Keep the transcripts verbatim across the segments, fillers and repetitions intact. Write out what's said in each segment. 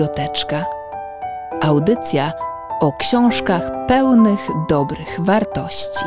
Biblioteczka. Audycja o książkach pełnych dobrych wartości.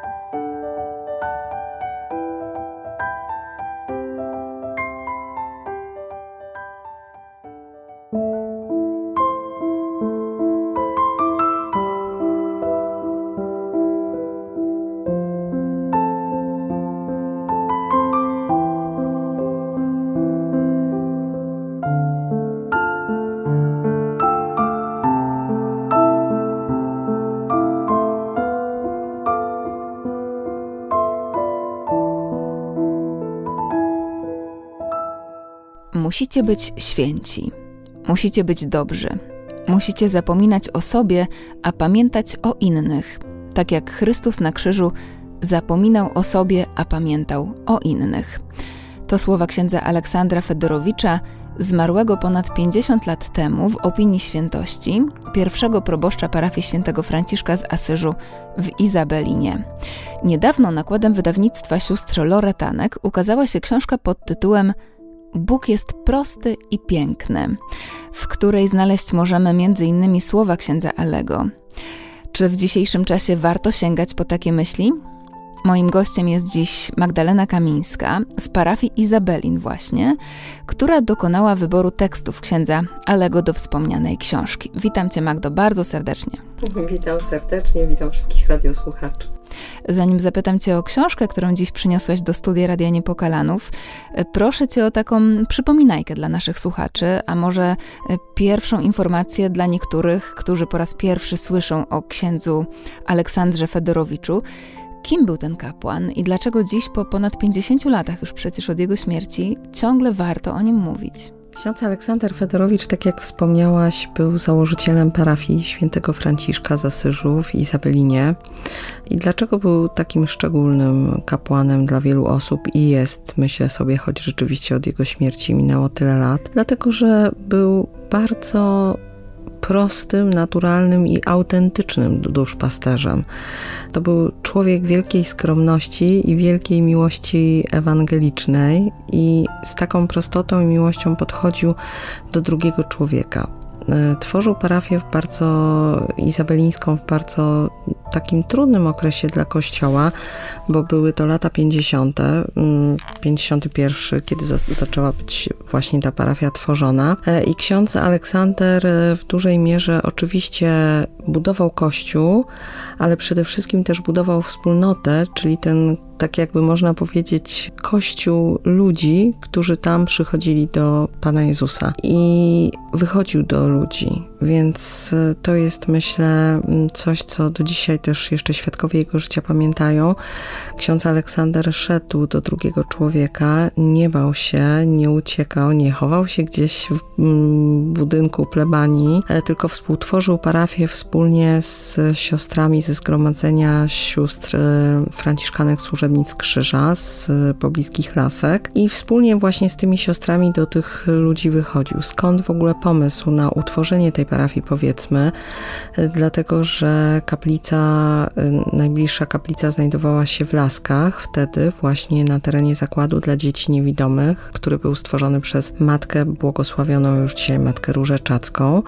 Musicie być święci, musicie być dobrzy, musicie zapominać o sobie, a pamiętać o innych, tak jak Chrystus na krzyżu zapominał o sobie, a pamiętał o innych. To słowa księdza Aleksandra Fedorowicza, zmarłego ponad pięćdziesiąt lat temu w opinii świętości, pierwszego proboszcza parafii świętego Franciszka z Asyżu w Izabelinie. Niedawno nakładem wydawnictwa sióstr Loretanek ukazała się książka pod tytułem Bóg jest prosty i piękny, w której znaleźć możemy między innymi słowa księdza Alego. Czy w dzisiejszym czasie warto sięgać po takie myśli? Moim gościem jest dziś Magdalena Kamińska z parafii Izabelin właśnie, która dokonała wyboru tekstów księdza Alego do wspomnianej książki. Witam Cię, Magdo, bardzo serdecznie. Witam serdecznie, witam wszystkich radiosłuchaczy. Zanim zapytam Cię o książkę, którą dziś przyniosłaś do studia Radia Niepokalanów, proszę Cię o taką przypominajkę dla naszych słuchaczy, a może pierwszą informację dla niektórych, którzy po raz pierwszy słyszą o księdzu Aleksandrze Fedorowiczu. Kim był ten kapłan i dlaczego dziś, po ponad pięćdziesięciu latach już przecież od jego śmierci, ciągle warto o nim mówić? Ksiądz Aleksander Fedorowicz, tak jak wspomniałaś, był założycielem parafii świętego Franciszka z Asyżu w Izabelinie. I dlaczego był takim szczególnym kapłanem dla wielu osób i jest, myślę sobie, choć rzeczywiście od jego śmierci minęło tyle lat? Dlatego, że był bardzo prostym, naturalnym i autentycznym duszpasterzem. To był człowiek wielkiej skromności i wielkiej miłości ewangelicznej i z taką prostotą i miłością podchodził do drugiego człowieka. Tworzył parafię w bardzo izabelińską, w bardzo takim trudnym okresie dla Kościoła, bo były to lata pięćdziesiąte, pięćdziesiąty pierwszy, kiedy za, zaczęła być właśnie ta parafia tworzona. I ksiądz Aleksander w dużej mierze oczywiście budował Kościół, ale przede wszystkim też budował wspólnotę, czyli ten, tak jakby można powiedzieć, Kościół ludzi, którzy tam przychodzili do Pana Jezusa i wychodził do ludzi, więc to jest, myślę, coś, co do dzisiaj też jeszcze świadkowie jego życia pamiętają. Ksiądz Aleksander szedł do drugiego człowieka, nie bał się, nie uciekał, nie chował się gdzieś w budynku plebanii, tylko współtworzył parafię wspólnie z siostrami ze zgromadzenia sióstr franciszkanek służebnic Krzyża z pobliskich Lasek i wspólnie właśnie z tymi siostrami do tych ludzi wychodził. Skąd w ogóle pomysł na utworzenie tej parafii, powiedzmy? Dlatego, że kaplica, najbliższa kaplica znajdowała się w Laskach, wtedy właśnie na terenie zakładu dla dzieci niewidomych, który był stworzony przez matkę błogosławioną już dzisiaj matkę Różę Czacką.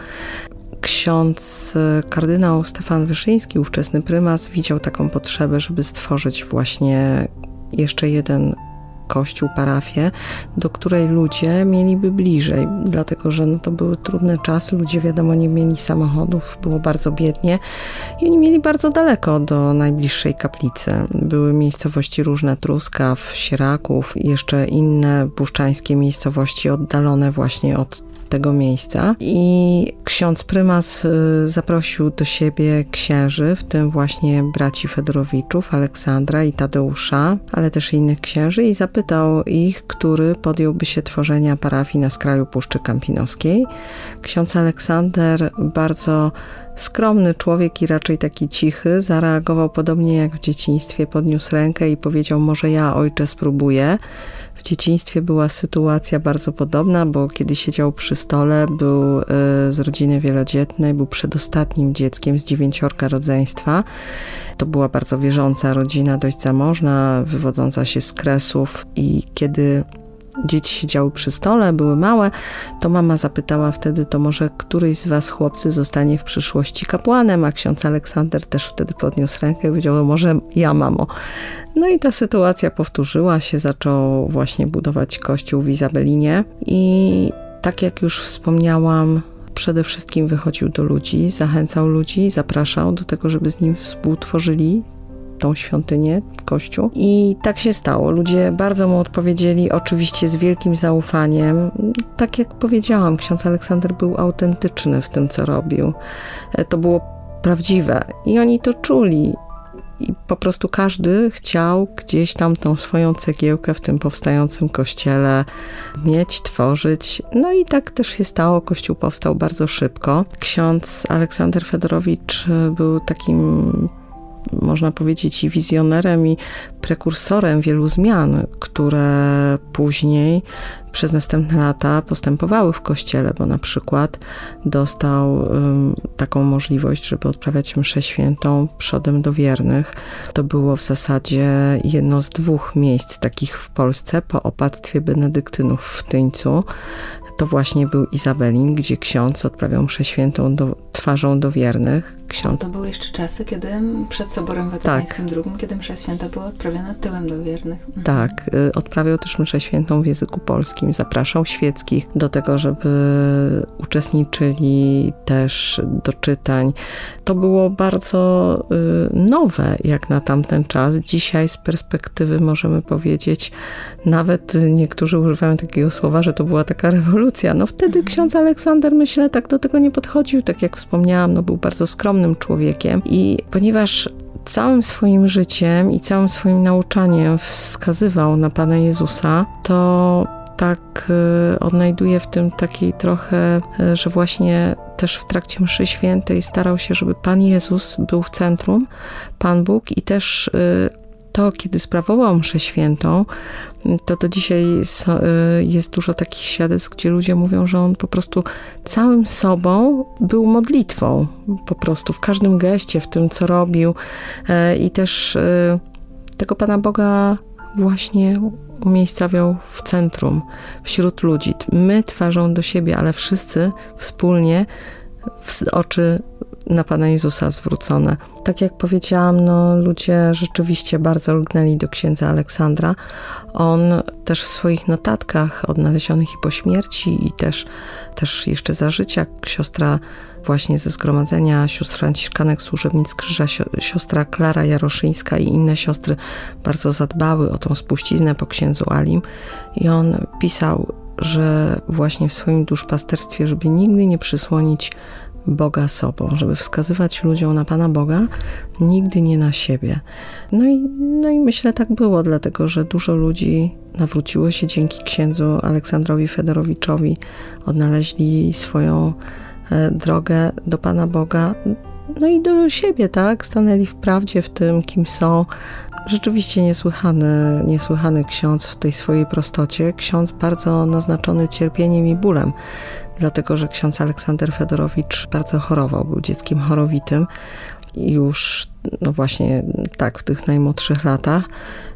Ksiądz kardynał Stefan Wyszyński, ówczesny prymas, widział taką potrzebę, żeby stworzyć właśnie jeszcze jeden kościół, parafię, do której ludzie mieliby bliżej, dlatego że no to były trudne czasy, ludzie wiadomo nie mieli samochodów, było bardzo biednie i oni mieli bardzo daleko do najbliższej kaplicy. Były miejscowości różne, Truskaw, Sieraków i jeszcze inne puszczańskie miejscowości oddalone właśnie od tego miejsca i ksiądz prymas zaprosił do siebie księży, w tym właśnie braci Fedorowiczów, Aleksandra i Tadeusza, ale też innych księży i zapytał ich, który podjąłby się tworzenia parafii na skraju Puszczy Kampinoskiej. Ksiądz Aleksander, bardzo skromny człowiek i raczej taki cichy, zareagował podobnie jak w dzieciństwie, podniósł rękę i powiedział: może ja, ojcze, spróbuję. W dzieciństwie była sytuacja bardzo podobna, bo kiedy siedział przy stole, był z rodziny wielodzietnej, był przedostatnim dzieckiem z dziewięciorga rodzeństwa. To była bardzo wierząca rodzina, dość zamożna, wywodząca się z Kresów i kiedy dzieci siedziały przy stole, były małe, to mama zapytała wtedy, to może któryś z was, chłopcy, zostanie w przyszłości kapłanem, a ksiądz Aleksander też wtedy podniósł rękę i powiedział, może ja, mamo. No i ta sytuacja powtórzyła się, zaczął właśnie budować kościół w Izabelinie i tak jak już wspomniałam, przede wszystkim wychodził do ludzi, zachęcał ludzi, zapraszał do tego, żeby z nim współtworzyli tą świątynię, kościół. I tak się stało. Ludzie bardzo mu odpowiedzieli, oczywiście z wielkim zaufaniem. Tak jak powiedziałam, ksiądz Aleksander był autentyczny w tym, co robił. To było prawdziwe i oni to czuli. I po prostu każdy chciał gdzieś tam tą swoją cegiełkę w tym powstającym kościele mieć, tworzyć. No i tak też się stało. Kościół powstał bardzo szybko. Ksiądz Aleksander Fedorowicz był takim, można powiedzieć, i wizjonerem, i prekursorem wielu zmian, które później przez następne lata postępowały w Kościele, bo na przykład dostał um, taką możliwość, żeby odprawiać mszę świętą przodem do wiernych. To było w zasadzie jedno z dwóch miejsc takich w Polsce po opactwie benedyktynów w Tyńcu. To właśnie był Izabelin, gdzie ksiądz odprawiał mszę świętą do, twarzą do wiernych. Ksiądz... To były jeszcze czasy, kiedy przed Soborem Watykańskim tak. drugim, kiedy msza święta była odprawiana tyłem do wiernych. Mhm. Tak, y, odprawiał też mszę świętą w języku polskim. Zapraszał świeckich do tego, żeby uczestniczyli też do czytań. To było bardzo y, nowe jak na tamten czas. Dzisiaj z perspektywy możemy powiedzieć, nawet niektórzy używają takiego słowa, że to była taka rewolucja. No wtedy mhm. ksiądz Aleksander, myślę, tak do tego nie podchodził. Tak jak wspomniałam, no był bardzo skromnym człowiekiem i ponieważ całym swoim życiem i całym swoim nauczaniem wskazywał na Pana Jezusa, to tak y, odnajduje w tym takiej trochę, y, że właśnie też w trakcie mszy świętej starał się, żeby Pan Jezus był w centrum, Pan Bóg i też y, to, kiedy sprawował mszę świętą, to do dzisiaj jest dużo takich świadectw, gdzie ludzie mówią, że on po prostu całym sobą był modlitwą, po prostu w każdym geście, w tym, co robił i też tego Pana Boga właśnie umiejscawiał w centrum, wśród ludzi. My twarzą do siebie, ale wszyscy wspólnie w oczy na Pana Jezusa zwrócone. Tak jak powiedziałam, no ludzie rzeczywiście bardzo lgnęli do księdza Aleksandra. On też w swoich notatkach odnalezionych i po śmierci i też, też jeszcze za życia siostra właśnie ze zgromadzenia sióstr franciszkanek Służebnic Krzyża, siostra Klara Jaroszyńska i inne siostry bardzo zadbały o tą spuściznę po księdzu Alim i on pisał, że właśnie w swoim duszpasterstwie, żeby nigdy nie przysłonić Boga sobą, żeby wskazywać ludziom na Pana Boga, nigdy nie na siebie. No i, no i myślę, tak było, dlatego że dużo ludzi nawróciło się dzięki księdzu Aleksandrowi Fedorowiczowi, odnaleźli swoją e, drogę do Pana Boga, no i do siebie, tak? Stanęli w prawdzie, w tym, kim są. Rzeczywiście niesłychany, niesłychany ksiądz w tej swojej prostocie. Ksiądz bardzo naznaczony cierpieniem i bólem, dlatego że ksiądz Aleksander Fedorowicz bardzo chorował, był dzieckiem chorowitym i już no właśnie tak w tych najmłodszych latach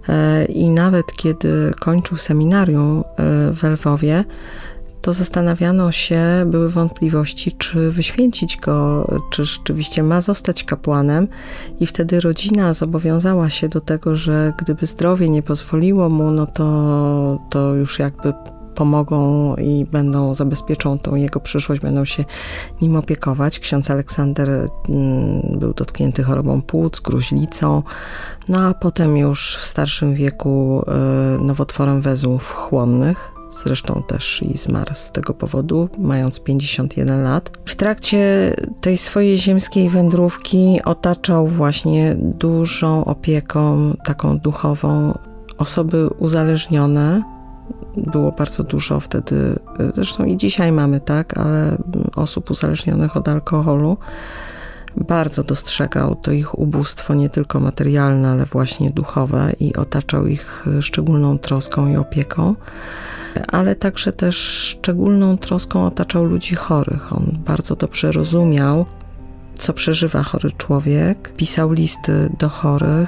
i nawet kiedy kończył seminarium w Lwowie, to zastanawiano się, były wątpliwości, czy wyświęcić go, czy rzeczywiście ma zostać kapłanem i wtedy rodzina zobowiązała się do tego, że gdyby zdrowie nie pozwoliło mu, no to, to już jakby pomogą i będą, zabezpieczą tą jego przyszłość, będą się nim opiekować. Ksiądz Aleksander mm, był dotknięty chorobą płuc, gruźlicą, no a potem już w starszym wieku y, nowotworem węzłów chłonnych. Zresztą też i zmarł z tego powodu, mając pięćdziesiąt jeden lat. W trakcie tej swojej ziemskiej wędrówki otaczał właśnie dużą opieką, taką duchową, osoby uzależnione. Było bardzo dużo wtedy, zresztą i dzisiaj mamy, tak, ale osób uzależnionych od alkoholu. Bardzo dostrzegał to ich ubóstwo, nie tylko materialne, ale właśnie duchowe i otaczał ich szczególną troską i opieką. Ale także też szczególną troską otaczał ludzi chorych. On bardzo dobrze rozumiał, co przeżywa chory człowiek. Pisał listy do chorych,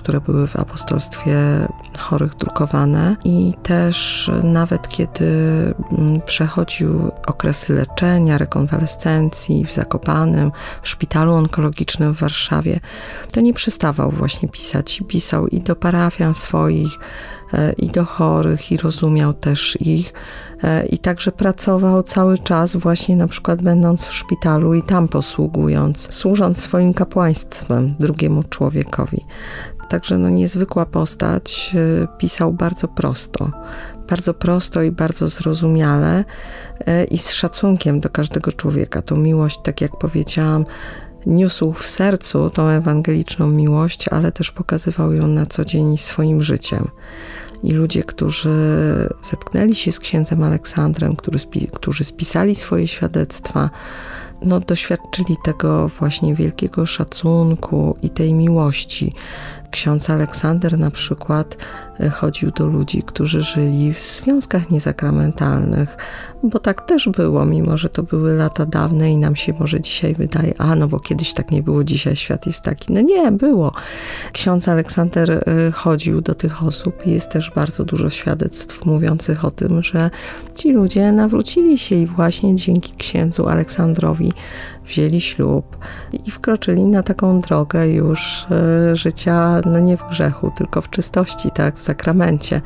które były w apostolstwie chorych drukowane i też nawet kiedy przechodził okresy leczenia, rekonwalescencji w Zakopanem, w szpitalu onkologicznym w Warszawie, to nie przestawał właśnie pisać. Pisał i do parafian swoich, i do chorych, i rozumiał też ich. I także pracował cały czas właśnie na przykład będąc w szpitalu i tam posługując, służąc swoim kapłaństwem drugiemu człowiekowi. Także no niezwykła postać, pisał bardzo prosto. Bardzo prosto i bardzo zrozumiale i z szacunkiem do każdego człowieka. Tą miłość, tak jak powiedziałam, niósł w sercu tą ewangeliczną miłość, ale też pokazywał ją na co dzień swoim życiem. I ludzie, którzy zetknęli się z księdzem Aleksandrem, którzy, spi- którzy spisali swoje świadectwa, no doświadczyli tego właśnie wielkiego szacunku i tej miłości. Ksiądz Aleksander na przykład chodził do ludzi, którzy żyli w związkach niesakramentalnych, bo tak też było, mimo że to były lata dawne i nam się może dzisiaj wydaje, a no bo kiedyś tak nie było, dzisiaj świat jest taki. No nie, było. Ksiądz Aleksander chodził do tych osób i jest też bardzo dużo świadectw mówiących o tym, że ci ludzie nawrócili się i właśnie dzięki księdzu Aleksandrowi wzięli ślub i wkroczyli na taką drogę już y, życia, no nie w grzechu, tylko w czystości, tak, w sakramencie.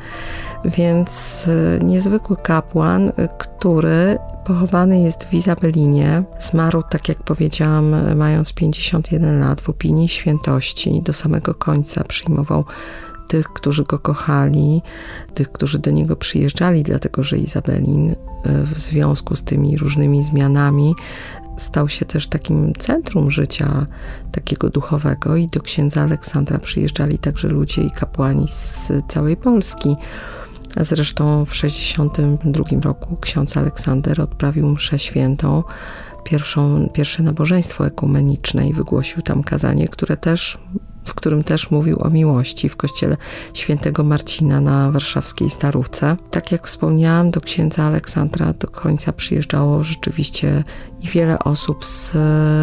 Więc y, niezwykły kapłan, y, który pochowany jest w Izabelinie, zmarł, tak jak powiedziałam, mając pięćdziesiąt jeden lat, w opinii świętości, do samego końca przyjmował tych, którzy go kochali, tych, którzy do niego przyjeżdżali, dlatego że Izabelin w związku z tymi różnymi zmianami stał się też takim centrum życia takiego duchowego i do księdza Aleksandra przyjeżdżali także ludzie i kapłani z całej Polski. Zresztą w sześćdziesiątym drugim roku ksiądz Aleksander odprawił mszę świętą, pierwszą, pierwsze nabożeństwo ekumeniczne i wygłosił tam kazanie, które też, w którym też mówił o miłości w kościele świętego Marcina na warszawskiej Starówce. Tak jak wspomniałam, do księdza Aleksandra do końca przyjeżdżało rzeczywiście i wiele osób z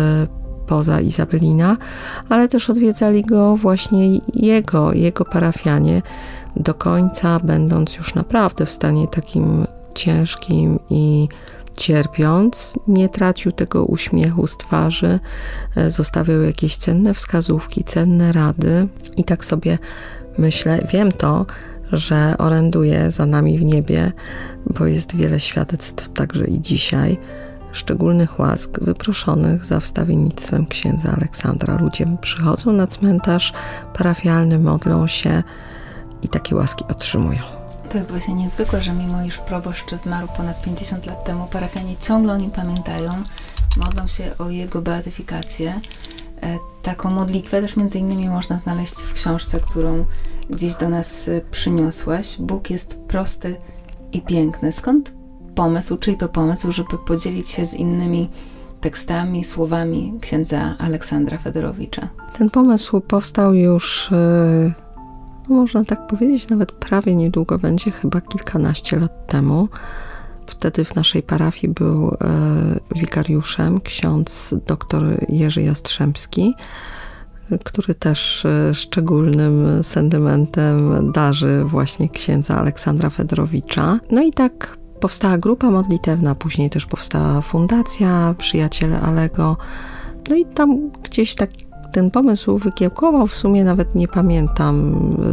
poza Izabelina, ale też odwiedzali go właśnie jego, jego parafianie do końca, będąc już naprawdę w stanie takim ciężkim i cierpiąc, nie tracił tego uśmiechu z twarzy, zostawiał jakieś cenne wskazówki, cenne rady i tak sobie myślę, wiem to, że oręduje za nami w niebie, bo jest wiele świadectw także i dzisiaj, szczególnych łask wyproszonych za wstawiennictwem księdza Aleksandra. Ludzie przychodzą na cmentarz parafialny, modlą się i takie łaski otrzymują. To jest właśnie niezwykłe, że mimo iż proboszcz zmarł ponad pięćdziesiąt lat temu, parafianie ciągle o nim pamiętają, modlą się o jego beatyfikację. E, taką modlitwę też między innymi można znaleźć w książce, którą gdzieś do nas przyniosłaś. Bóg jest prosty i piękny. Skąd pomysł, czyj to pomysł, żeby podzielić się z innymi tekstami, słowami księdza Aleksandra Fedorowicza? Ten pomysł powstał już... Yy... Można tak powiedzieć, nawet prawie niedługo będzie, chyba kilkanaście lat temu. Wtedy w naszej parafii był e, wikariuszem ksiądz dr Jerzy Jastrzębski, który też e, szczególnym sentymentem darzy właśnie księdza Aleksandra Fedorowicza. No i tak powstała grupa modlitewna, później też powstała fundacja Przyjaciele Alego. No i tam gdzieś tak ten pomysł wykiełkował, w sumie nawet nie pamiętam,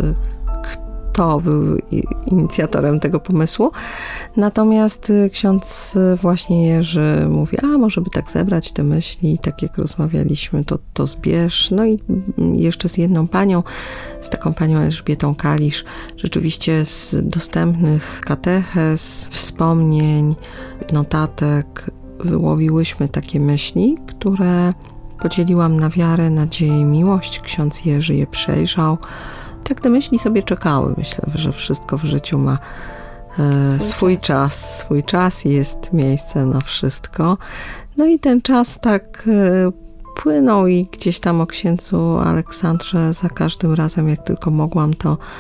kto był inicjatorem tego pomysłu. Natomiast ksiądz właśnie Jerzy mówi, a może by tak zebrać te myśli, tak jak rozmawialiśmy, to, to zbierz. No i jeszcze z jedną panią, z taką panią Elżbietą Kalisz, rzeczywiście z dostępnych katechez, wspomnień, notatek wyłowiłyśmy takie myśli, które podzieliłam na wiarę, nadzieję i miłość. Ksiądz Jerzy je przejrzał. Tak te myśli sobie czekały. Myślę, że wszystko w życiu ma e, swój, swój czas. czas. Swój czas i jest miejsce na wszystko. No i ten czas tak e, płynął i gdzieś tam o księdzu Aleksandrze za każdym razem, jak tylko mogłam, to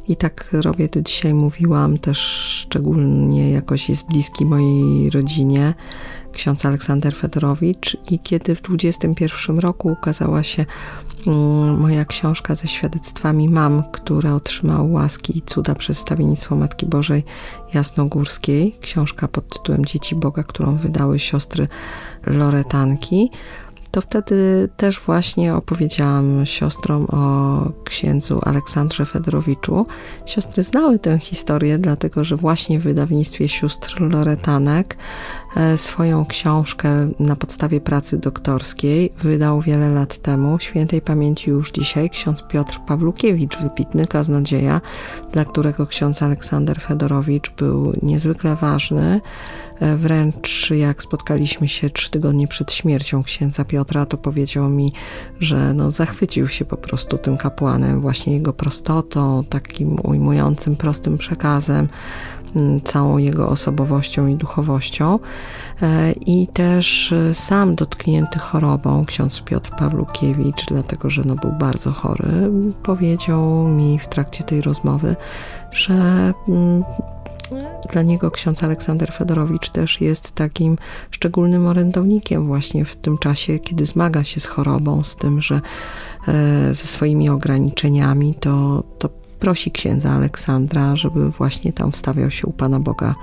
I tak robię do dzisiaj, mówiłam też szczególnie jakoś jest bliski mojej rodzinie, ksiądz Aleksander Fedorowicz. I kiedy w dwudziestym pierwszym roku ukazała się moja książka ze świadectwami mam, które otrzymały łaski i cuda przez Stawiennictwo Matki Bożej Jasnogórskiej, książka pod tytułem Dzieci Boga, którą wydały siostry Loretanki, to wtedy też właśnie opowiedziałam siostrom o księdzu Aleksandrze Fedorowiczu. Siostry znały tę historię, dlatego że właśnie w wydawnictwie sióstr Loretanek swoją książkę na podstawie pracy doktorskiej wydał wiele lat temu, świętej pamięci już dzisiaj, ksiądz Piotr Pawlukiewicz, wybitny kaznodzieja, dla którego ksiądz Aleksander Fedorowicz był niezwykle ważny. Wręcz jak spotkaliśmy się trzy tygodnie przed śmiercią księdza Piotra, to powiedział mi, że no zachwycił się po prostu tym kapłanem, właśnie jego prostotą, takim ujmującym, prostym przekazem, całą jego osobowością i duchowością. I też sam dotknięty chorobą, ksiądz Piotr Pawlukiewicz, dlatego że no był bardzo chory, powiedział mi w trakcie tej rozmowy, że dla niego ksiądz Aleksander Fedorowicz też jest takim szczególnym orędownikiem właśnie w tym czasie, kiedy zmaga się z chorobą, z tym, że ze swoimi ograniczeniami, to, to prosi księdza Aleksandra, żeby właśnie tam wstawiał się u Pana Boga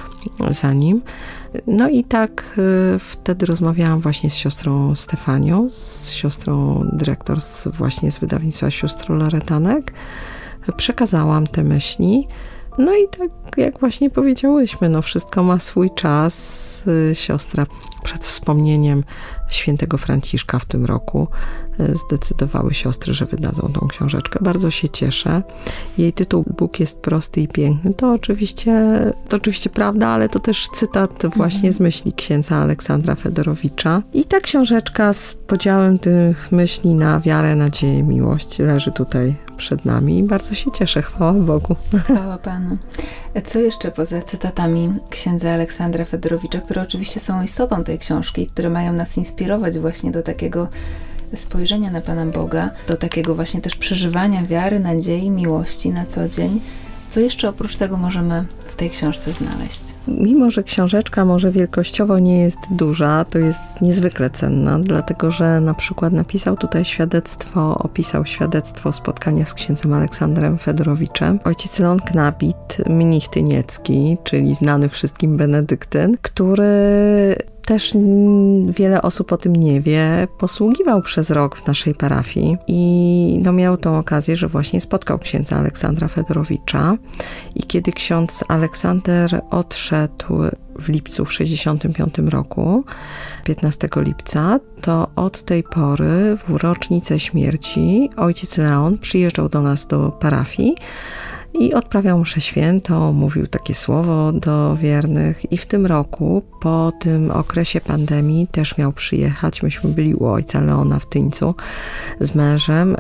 za nim. No i tak y, wtedy rozmawiałam właśnie z siostrą Stefanią, z siostrą dyrektor z, właśnie z wydawnictwa sióstr Loretanek. Przekazałam te myśli. No i tak jak właśnie powiedziałyśmy, no wszystko ma swój czas. Siostra przed wspomnieniem świętego Franciszka w tym roku zdecydowały siostry, że wydadzą tą książeczkę. Bardzo się cieszę. Jej tytuł Bóg jest prosty i piękny. To oczywiście, to oczywiście prawda, ale to też cytat właśnie z myśli księdza Aleksandra Fedorowicza. I ta książeczka z podziałem tych myśli na wiarę, nadzieję, miłość leży tutaj przed nami i bardzo się cieszę. Chwała Bogu. Chwała Panu. Co jeszcze poza cytatami księdza Aleksandra Fedorowicza, które oczywiście są istotą tej książki, które mają nas inspirować właśnie do takiego spojrzenia na Pana Boga, do takiego właśnie też przeżywania wiary, nadziei, miłości na co dzień. Co jeszcze oprócz tego możemy w tej książce znaleźć? Mimo że książeczka może wielkościowo nie jest duża, to jest niezwykle cenna, dlatego że na przykład napisał tutaj świadectwo, opisał świadectwo spotkania z księdzem Aleksandrem Fedorowiczem. Ojciec Leon Knabit, mnich tyniecki, czyli znany wszystkim benedyktyn, który też wiele osób o tym nie wie, posługiwał przez rok w naszej parafii i no miał tą okazję, że właśnie spotkał księdza Aleksandra Fedorowicza i kiedy ksiądz Aleksander odszedł w lipcu w sześćdziesiątym piątym roku, piętnastego lipca, to od tej pory w rocznicę śmierci ojciec Leon przyjeżdżał do nas do parafii i odprawiał mszę świętą, mówił takie słowo do wiernych i w tym roku, po tym okresie pandemii też miał przyjechać. Myśmy byli u ojca Leona w Tyńcu z mężem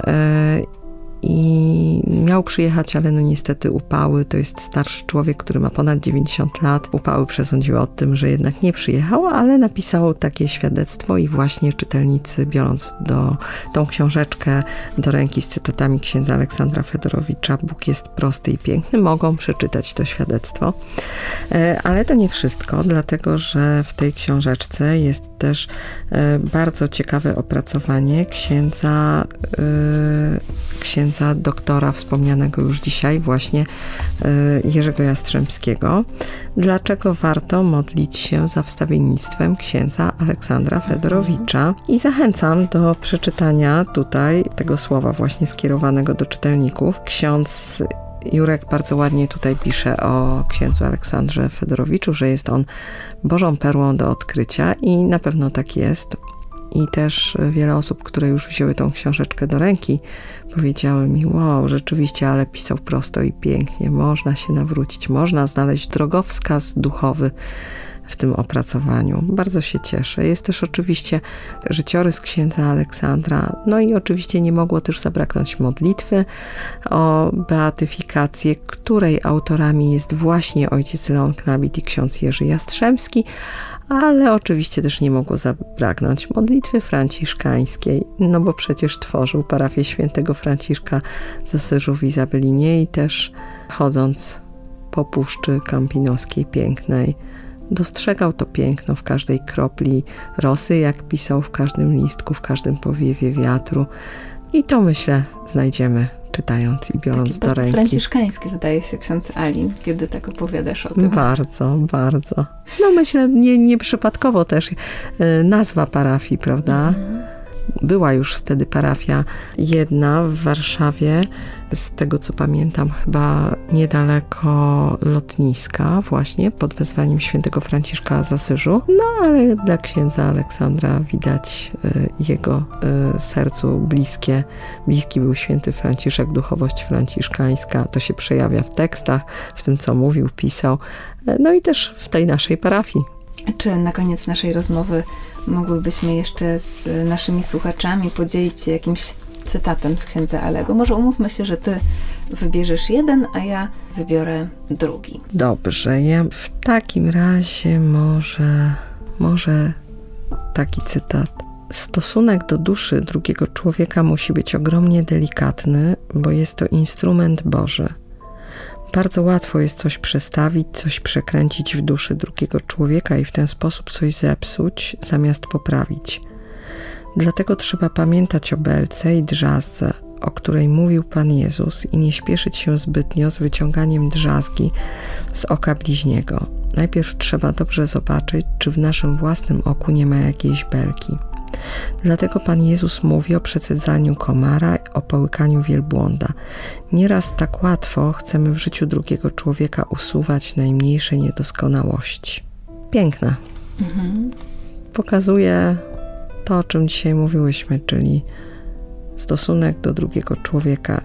i miał przyjechać, ale no niestety upały, to jest starszy człowiek, który ma ponad dziewięćdziesiąt lat. Upały przesądziły o tym, że jednak nie przyjechał, ale napisał takie świadectwo i właśnie czytelnicy, biorąc do, tą książeczkę do ręki z cytatami księdza Aleksandra Fedorowicza, Bóg jest prosty i piękny, mogą przeczytać to świadectwo. Ale to nie wszystko, dlatego że w tej książeczce jest też bardzo ciekawe opracowanie księdza księdza doktora wspomnianego już dzisiaj właśnie Jerzego Jastrzębskiego. Dlaczego warto modlić się za wstawiennictwem księdza Aleksandra Fedorowicza? I zachęcam do przeczytania tutaj tego słowa właśnie skierowanego do czytelników. Ksiądz Jurek bardzo ładnie tutaj pisze o księdzu Aleksandrze Fedorowiczu, że jest on Bożą perłą do odkrycia i na pewno tak jest. I też wiele osób, które już wzięły tą książeczkę do ręki, powiedziały mi, wow, rzeczywiście, ale pisał prosto i pięknie, można się nawrócić, można znaleźć drogowskaz duchowy w tym opracowaniu. Bardzo się cieszę. Jest też oczywiście życiorys księdza Aleksandra, no i oczywiście nie mogło też zabraknąć modlitwy o beatyfikację, której autorami jest właśnie ojciec Leon Knabit i ksiądz Jerzy Jastrzębski, ale oczywiście też nie mogło zabraknąć modlitwy franciszkańskiej, no bo przecież tworzył parafię świętego Franciszka z Asyżu w Izabelinie i też chodząc po Puszczy Kampinoskiej pięknej, dostrzegał to piękno w każdej kropli rosy, jak pisał, w każdym listku, w każdym powiewie wiatru. I to, myślę, znajdziemy, czytając i biorąc Taki do ręki. franciszkański wydaje się ksiądz Alin, kiedy tak opowiadasz o tym. Bardzo, bardzo. No myślę, nie, nieprzypadkowo też nazwa parafii, prawda? Mhm. Była już wtedy parafia jedna w Warszawie, z tego co pamiętam chyba niedaleko lotniska właśnie, pod wezwaniem świętego Franciszka z Asyżu. No ale dla księdza Aleksandra widać y, jego y, sercu bliskie. Bliski był święty Franciszek, duchowość franciszkańska. To się przejawia w tekstach, w tym co mówił, pisał. No i też w tej naszej parafii. Czy na koniec naszej rozmowy mogłybyśmy jeszcze z naszymi słuchaczami podzielić się jakimś cytatem z księdza Alego? Może umówmy się, że ty wybierzesz jeden, a ja wybiorę drugi. Dobrze, ja w takim razie może, może taki cytat. Stosunek do duszy drugiego człowieka musi być ogromnie delikatny, bo jest to instrument Boży. Bardzo łatwo jest coś przestawić, coś przekręcić w duszy drugiego człowieka i w ten sposób coś zepsuć, zamiast poprawić. Dlatego trzeba pamiętać o belce i drzazdze, o której mówił Pan Jezus i nie śpieszyć się zbytnio z wyciąganiem drzazgi z oka bliźniego. Najpierw trzeba dobrze zobaczyć, czy w naszym własnym oku nie ma jakiejś belki. Dlatego Pan Jezus mówi o przecedzaniu komara, o połykaniu wielbłąda. Nieraz tak łatwo chcemy w życiu drugiego człowieka usuwać najmniejsze niedoskonałości. Piękne. Mhm. Pokazuje to, o czym dzisiaj mówiłyśmy, czyli stosunek do drugiego człowieka.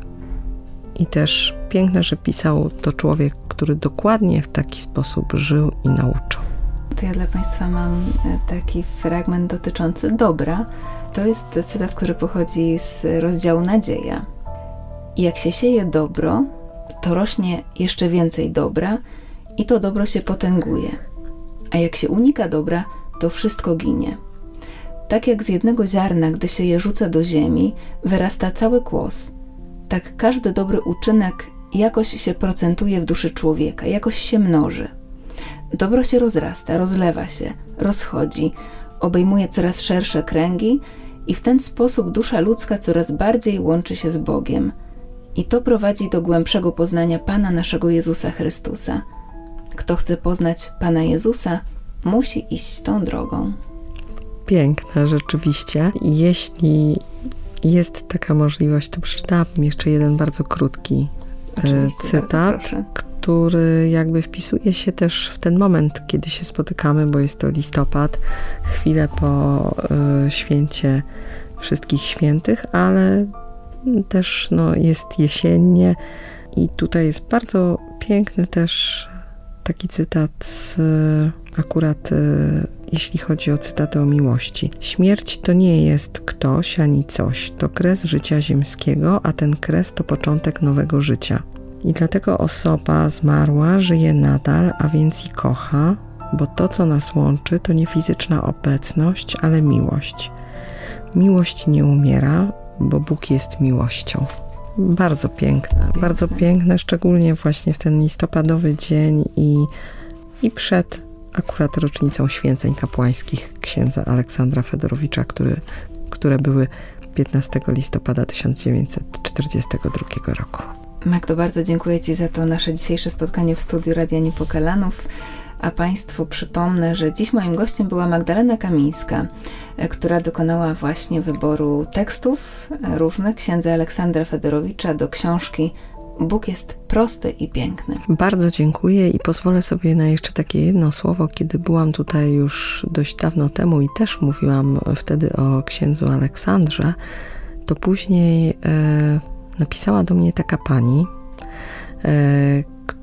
I też piękne, że pisał to człowiek, który dokładnie w taki sposób żył i nauczył. To ja dla Państwa mam taki fragment dotyczący dobra. To jest cytat, który pochodzi z rozdziału Nadzieja. Jak się sieje dobro, to rośnie jeszcze więcej dobra i to dobro się potęguje. A jak się unika dobra, to wszystko ginie. Tak jak z jednego ziarna, gdy się je rzuca do ziemi, wyrasta cały kłos, tak każdy dobry uczynek jakoś się procentuje w duszy człowieka, jakoś się mnoży. Dobro się rozrasta, rozlewa się, rozchodzi, obejmuje coraz szersze kręgi i w ten sposób dusza ludzka coraz bardziej łączy się z Bogiem. I to prowadzi do głębszego poznania Pana naszego Jezusa Chrystusa. Kto chce poznać Pana Jezusa, musi iść tą drogą. Piękne, rzeczywiście. Jeśli jest taka możliwość, to przeczytałabym jeszcze jeden bardzo krótki Oczywiście, cytat, który jakby wpisuje się też w ten moment, kiedy się spotykamy, bo jest to listopad, chwilę po y, święcie Wszystkich Świętych, ale też no, jest jesiennie i tutaj jest bardzo piękny też taki cytat z, akurat y, jeśli chodzi o cytaty o miłości. Śmierć to nie jest ktoś ani coś, to kres życia ziemskiego, a ten kres to początek nowego życia. I dlatego osoba zmarła żyje nadal, a więc i kocha, bo to, co nas łączy, to nie fizyczna obecność, ale miłość. Miłość nie umiera, bo Bóg jest miłością. Bardzo piękne, piękne. bardzo piękne, szczególnie właśnie w ten listopadowy dzień i, i przed akurat rocznicą święceń kapłańskich księdza Aleksandra Fedorowicza, który, które były piętnastego listopada tysiąc dziewięćset czterdziestego drugiego roku. Magdo, bardzo dziękuję Ci za to nasze dzisiejsze spotkanie w studiu Radia Niepokalanów. A Państwu przypomnę, że dziś moim gościem była Magdalena Kamińska, która dokonała właśnie wyboru tekstów różnych księdza Aleksandra Fedorowicza do książki Bóg jest prosty i piękny. Bardzo dziękuję i pozwolę sobie na jeszcze takie jedno słowo, kiedy byłam tutaj już dość dawno temu i też mówiłam wtedy o księdzu Aleksandrze, to później e, napisała do mnie taka pani, e,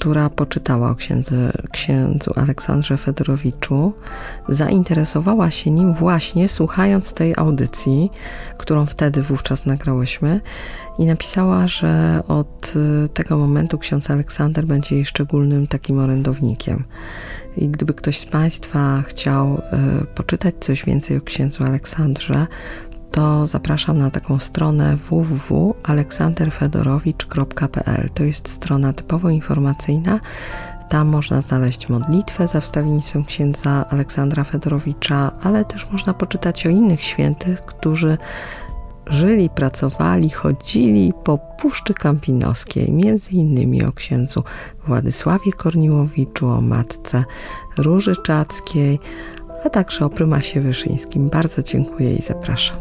która poczytała o księdze, księdzu Aleksandrze Fedorowiczu, zainteresowała się nim właśnie słuchając tej audycji, którą wtedy wówczas nagrałyśmy, i napisała, że od tego momentu ksiądz Aleksander będzie jej szczególnym takim orędownikiem. I gdyby ktoś z Państwa chciał y, poczytać coś więcej o księdzu Aleksandrze, to zapraszam na taką stronę w w w kropka aleksander fedorowicz kropka p l. To jest strona typowo informacyjna. Tam można znaleźć modlitwę za wstawiennictwem księdza Aleksandra Fedorowicza, ale też można poczytać o innych świętych, którzy żyli, pracowali, chodzili po Puszczy Kampinoskiej, między innymi o księdzu Władysławie Korniłowiczu, o matce Róży Czackiej, a także o prymasie Wyszyńskim. Bardzo dziękuję i zapraszam.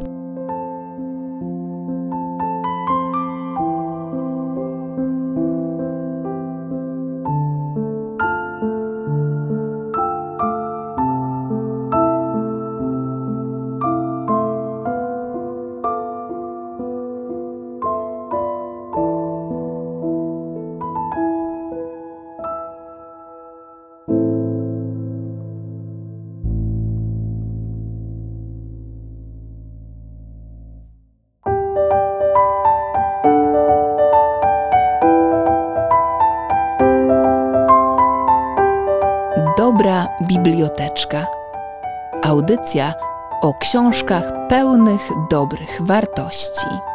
Dobra biblioteczka. Audycja o książkach pełnych dobrych wartości.